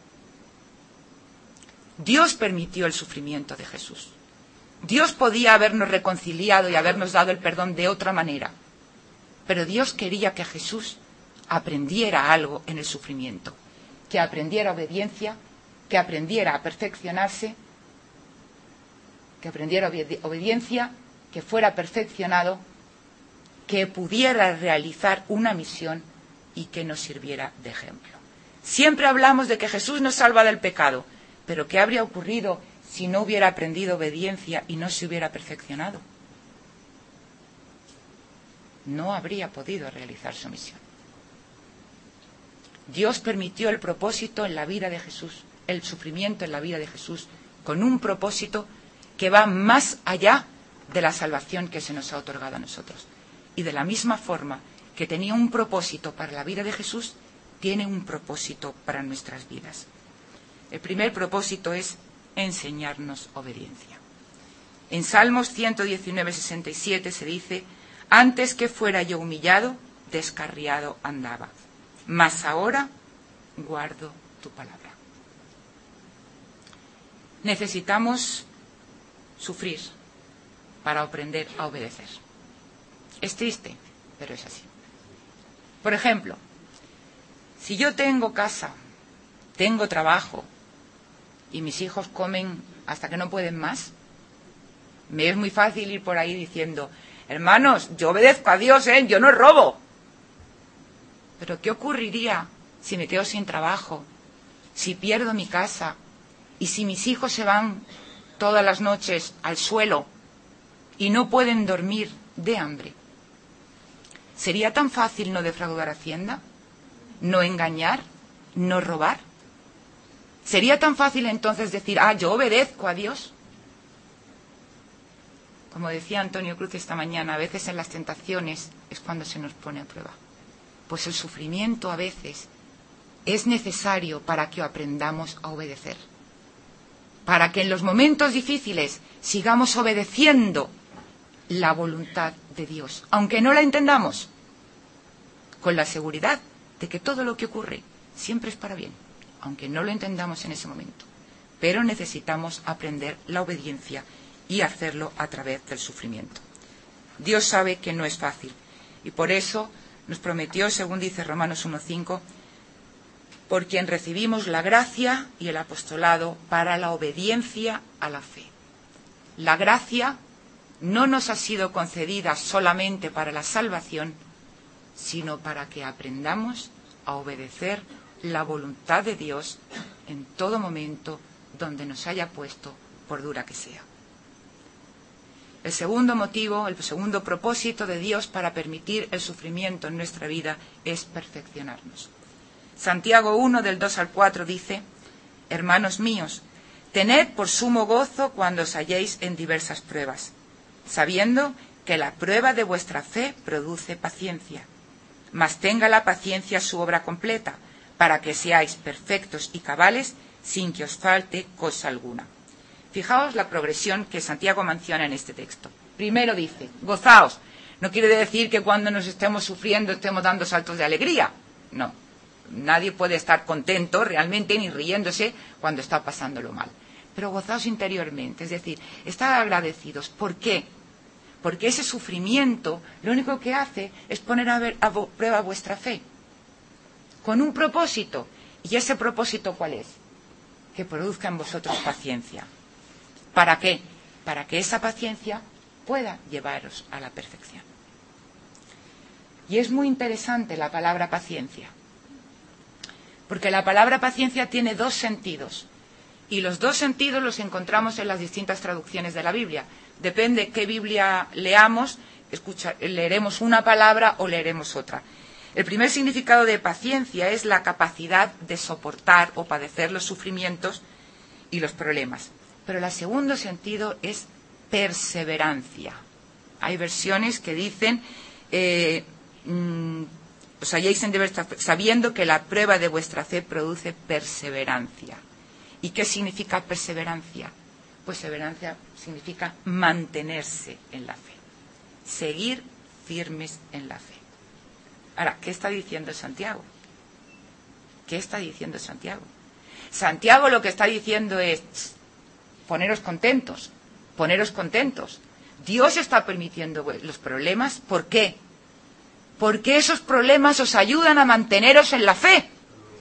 Dios permitió el sufrimiento de Jesús. Dios podía habernos reconciliado y habernos dado el perdón de otra manera, pero Dios quería que Jesús aprendiera algo en el sufrimiento, que aprendiera obediencia, que aprendiera a perfeccionarse, que aprendiera obediencia, que fuera perfeccionado, que pudiera realizar una misión y que nos sirviera de ejemplo. Siempre hablamos de que Jesús nos salva del pecado, pero ¿qué habría ocurrido si no hubiera aprendido obediencia y no se hubiera perfeccionado? No habría podido realizar su misión. Dios permitió el propósito en la vida de Jesús, el sufrimiento en la vida de Jesús, con un propósito que va más allá de la salvación que se nos ha otorgado a nosotros. Y de la misma forma que tenía un propósito para la vida de Jesús, tiene un propósito para nuestras vidas. El primer propósito es enseñarnos obediencia. En Salmos 119, 67 se dice: antes que fuera yo humillado, descarriado andaba, mas ahora guardo tu palabra. Necesitamos sufrir para aprender a obedecer. Es triste, pero es así. Por ejemplo, si yo tengo casa, tengo trabajo y mis hijos comen hasta que no pueden más, me es muy fácil ir por ahí diciendo: hermanos, yo obedezco a Dios, yo no robo. Pero ¿qué ocurriría si me quedo sin trabajo, si pierdo mi casa y si mis hijos se van todas las noches al suelo y no pueden dormir de hambre? ¿Sería tan fácil no defraudar Hacienda? ¿No engañar? ¿No robar? ¿Sería tan fácil entonces decir: yo obedezco a Dios? Como decía Antonio Cruz esta mañana, a veces en las tentaciones es cuando se nos pone a prueba. Pues el sufrimiento a veces es necesario para que aprendamos a obedecer. Para que en los momentos difíciles sigamos obedeciendo la voluntad de Dios, aunque no la entendamos, con la seguridad de que todo lo que ocurre siempre es para bien, aunque no lo entendamos en ese momento. Pero necesitamos aprender la obediencia y hacerlo a través del sufrimiento. Dios sabe que no es fácil y por eso nos prometió, según dice Romanos 1:5, por quien recibimos la gracia y el apostolado para la obediencia a la fe. La gracia no nos ha sido concedida solamente para la salvación, sino para que aprendamos a obedecer la voluntad de Dios en todo momento donde nos haya puesto, por dura que sea. El segundo motivo, el segundo propósito de Dios para permitir el sufrimiento en nuestra vida es perfeccionarnos. Santiago 1, del 2 al 4 dice: hermanos míos, tened por sumo gozo cuando os halléis en diversas pruebas, sabiendo que la prueba de vuestra fe produce paciencia. Mas tenga la paciencia su obra completa, para que seáis perfectos y cabales, sin que os falte cosa alguna. Fijaos la progresión que Santiago menciona en este texto. Primero dice: gozaos. No quiere decir que cuando nos estemos sufriendo estemos dando saltos de alegría. No. Nadie puede estar contento realmente ni riéndose cuando está pasándolo mal. Pero gozaos interiormente, es decir, estar agradecidos. ¿Por qué? Porque ese sufrimiento lo único que hace es poner a prueba vuestra fe. Con un propósito. ¿Y ese propósito cuál es? Que produzca en vosotros paciencia. ¿Para qué? Para que esa paciencia pueda llevaros a la perfección. Y es muy interesante la palabra paciencia. Porque la palabra paciencia tiene dos sentidos. Y los dos sentidos los encontramos en las distintas traducciones de la Biblia. Depende qué Biblia leamos, leeremos una palabra o leeremos otra. El primer significado de paciencia es la capacidad de soportar o padecer los sufrimientos y los problemas. Pero el segundo sentido es perseverancia. Hay versiones que dicen, os halléis en diversas, sabiendo que la prueba de vuestra fe produce perseverancia. ¿Y qué significa perseverancia? Perseverancia significa mantenerse en la fe, seguir firmes en la fe. Ahora, ¿qué está diciendo Santiago? ¿Qué está diciendo Santiago? Santiago lo que está diciendo es, poneros contentos, poneros contentos. Dios está permitiendo los problemas, ¿por qué? Porque esos problemas os ayudan a manteneros en la fe.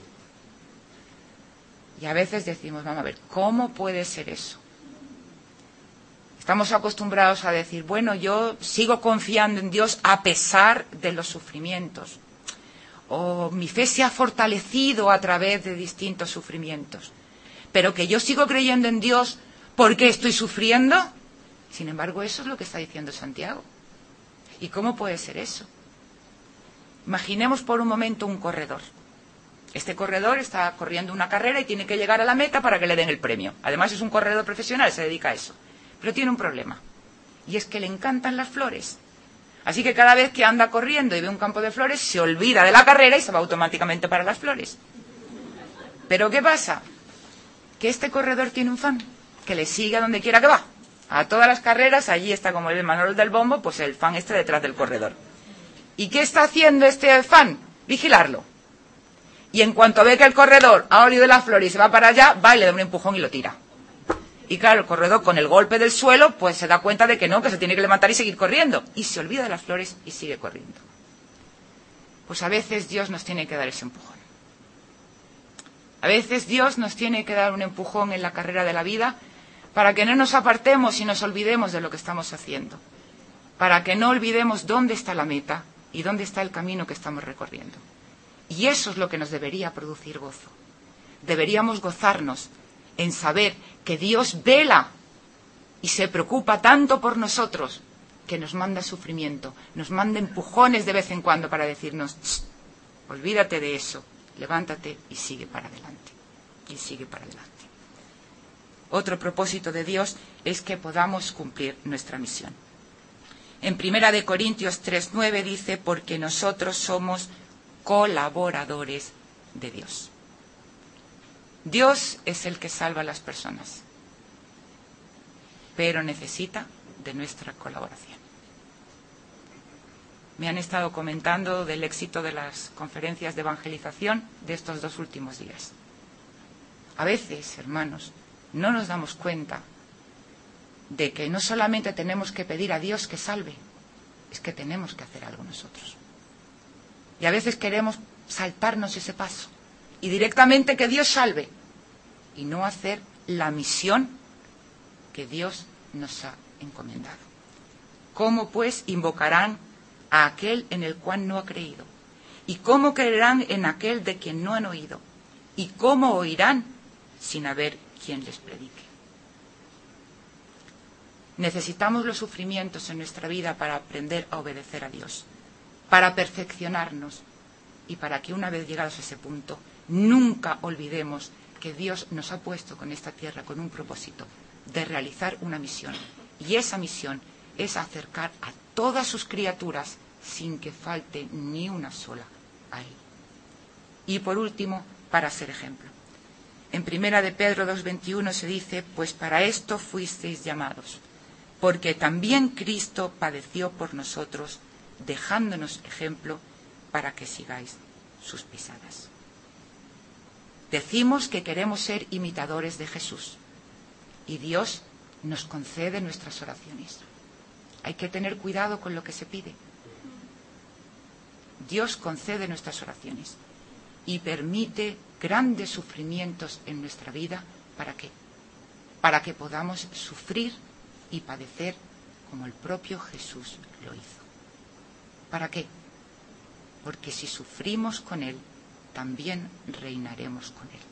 Y a veces decimos, vamos a ver, ¿cómo puede ser eso? Estamos acostumbrados a decir, bueno, yo sigo confiando en Dios a pesar de los sufrimientos. O mi fe se ha fortalecido a través de distintos sufrimientos. Pero que yo sigo creyendo en Dios porque estoy sufriendo. Sin embargo, eso es lo que está diciendo Santiago. ¿Y cómo puede ser eso? Imaginemos por un momento un corredor. Este corredor está corriendo una carrera y tiene que llegar a la meta para que le den el premio. Además es un corredor profesional, se dedica a eso. Pero tiene un problema. Y es que le encantan las flores. Así que cada vez que anda corriendo y ve un campo de flores, se olvida de la carrera y se va automáticamente para las flores. Pero ¿qué pasa? Que este corredor tiene un fan que le sigue a donde quiera que va. A todas las carreras, allí está como el Manolo del bombo, pues el fan está detrás del corredor. ¿Y qué está haciendo este fan? Vigilarlo. Y en cuanto ve que el corredor ha olido las flores y se va para allá, va y le da un empujón y lo tira. Y claro, el corredor con el golpe del suelo, pues se da cuenta de que no, que se tiene que levantar y seguir corriendo. Y se olvida de las flores y sigue corriendo. Pues a veces Dios nos tiene que dar ese empujón. A veces Dios nos tiene que dar un empujón en la carrera de la vida para que no nos apartemos y nos olvidemos de lo que estamos haciendo. Para que no olvidemos dónde está la meta y dónde está el camino que estamos recorriendo. Y eso es lo que nos debería producir gozo. Deberíamos gozarnos en saber que Dios vela y se preocupa tanto por nosotros que nos manda sufrimiento, nos manda empujones de vez en cuando para decirnos, olvídate de eso, levántate y sigue para adelante. Y sigue para adelante. Otro propósito de Dios es que podamos cumplir nuestra misión. En 1 Corintios 3:9 dice, porque nosotros somos colaboradores de Dios. Dios es el que salva a las personas, pero necesita de nuestra colaboración. Me han estado comentando del éxito de las conferencias de evangelización de estos 2 últimos días. A veces, hermanos, no nos damos cuenta de que no solamente tenemos que pedir a Dios que salve, es que tenemos que hacer algo nosotros. Y a veces queremos saltarnos ese paso y directamente que Dios salve y no hacer la misión que Dios nos ha encomendado. ¿Cómo pues invocarán a aquel en el cual no ha creído? ¿Y cómo creerán en aquel de quien no han oído? ¿Y cómo oirán sin haber quien les predique? Necesitamos los sufrimientos en nuestra vida para aprender a obedecer a Dios, para perfeccionarnos y para que una vez llegados a ese punto nunca olvidemos que Dios nos ha puesto con esta tierra con un propósito de realizar una misión. Y esa misión es acercar a todas sus criaturas sin que falte ni una sola a Él. Y por último, para ser ejemplo. En 1 de Pedro 2:21 se dice, pues para esto fuisteis llamados, porque también Cristo padeció por nosotros, dejándonos ejemplo para que sigáis sus pisadas. Decimos que queremos ser imitadores de Jesús y Dios nos concede nuestras oraciones. Hay que tener cuidado con lo que se pide. Dios concede nuestras oraciones y permite grandes sufrimientos en nuestra vida. ¿Para qué? Para que podamos sufrir y padecer como el propio Jesús lo hizo. ¿Para qué? Porque si sufrimos con Él, también reinaremos con Él.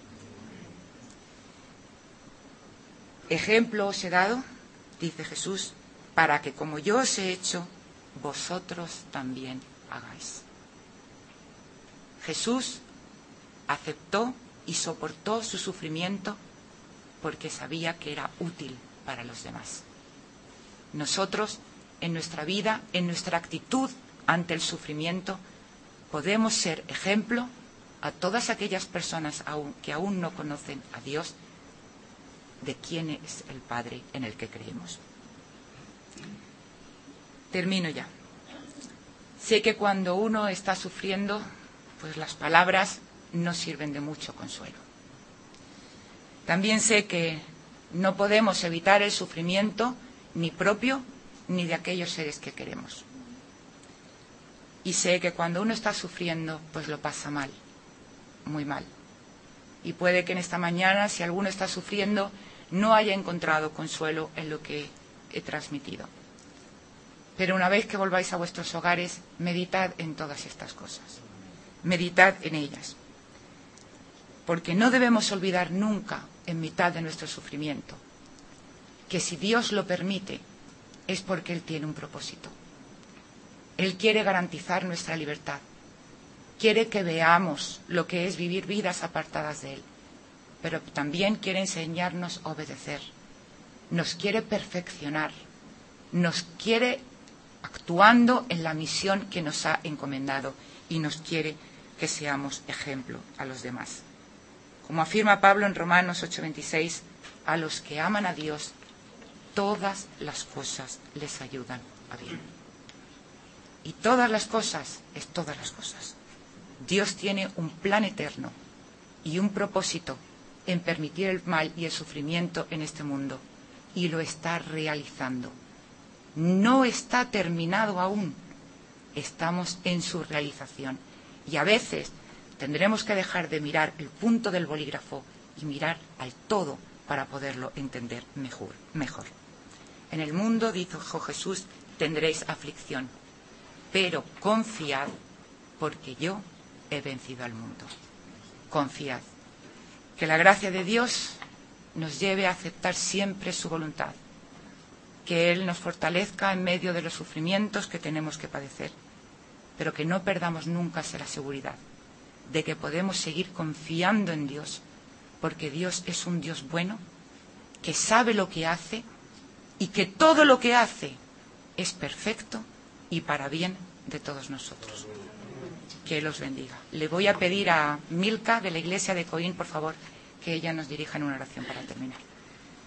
Ejemplo os he dado, dice Jesús, para que como yo os he hecho, vosotros también hagáis. Jesús aceptó y soportó su sufrimiento porque sabía que era útil para los demás. Nosotros, en nuestra vida, en nuestra actitud ante el sufrimiento, podemos ser ejemplo a todas aquellas personas que aún no conocen a Dios, de quién es el Padre en el que creemos. Termino ya. Sé que cuando uno está sufriendo, pues las palabras no sirven de mucho consuelo. También sé que no podemos evitar el sufrimiento ni propio ni de aquellos seres que queremos. Y sé que cuando uno está sufriendo, pues lo pasa mal, muy mal. Y puede que en esta mañana, si alguno está sufriendo, no haya encontrado consuelo en lo que he transmitido. Pero una vez que volváis a vuestros hogares, meditad en todas estas cosas. Meditad en ellas. Porque no debemos olvidar nunca, en mitad de nuestro sufrimiento, que si Dios lo permite, es porque Él tiene un propósito. Él quiere garantizar nuestra libertad. Quiere que veamos lo que es vivir vidas apartadas de Él. Pero también quiere enseñarnos a obedecer. Nos quiere perfeccionar. Nos quiere actuando en la misión que nos ha encomendado y nos quiere que seamos ejemplo a los demás. Como afirma Pablo en Romanos 8:26, a los que aman a Dios, todas las cosas les ayudan a bien. Y todas las cosas es todas las cosas. Dios tiene un plan eterno y un propósito en permitir el mal y el sufrimiento en este mundo, y lo está realizando. No está terminado aún, estamos en su realización. Y a veces tendremos que dejar de mirar el punto del bolígrafo y mirar al todo para poderlo entender mejor. En el mundo, dijo Jesús, tendréis aflicción, pero confiad, porque yo he vencido al mundo. Confiad. Que la gracia de Dios nos lleve a aceptar siempre su voluntad. Que Él nos fortalezca en medio de los sufrimientos que tenemos que padecer, pero que no perdamos nunca la seguridad de que podemos seguir confiando en Dios, porque Dios es un Dios bueno, que sabe lo que hace y que todo lo que hace es perfecto y para bien de todos nosotros. Que Él os bendiga. Le voy a pedir a Milka de la iglesia de Coín, por favor, que ella nos dirija en una oración para terminar.